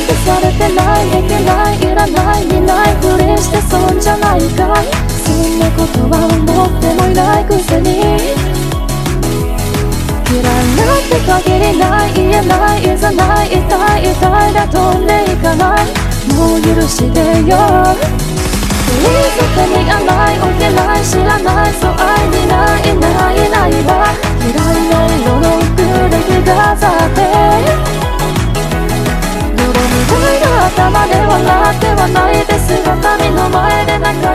許されてない、できない、いらない、見ないふりして損じゃないかい。そんなことは思ってもいないくせに、嫌いなんて限りない、言えない、いざない、痛い痛いだ飛んでいかない、もう許してよ。Please 手に甘い、置けない、知らない、そう愛にない、ないないわ。嫌いな色の服で着飾って泥みたいな頭で笑ってはないですが、髪の前で泣か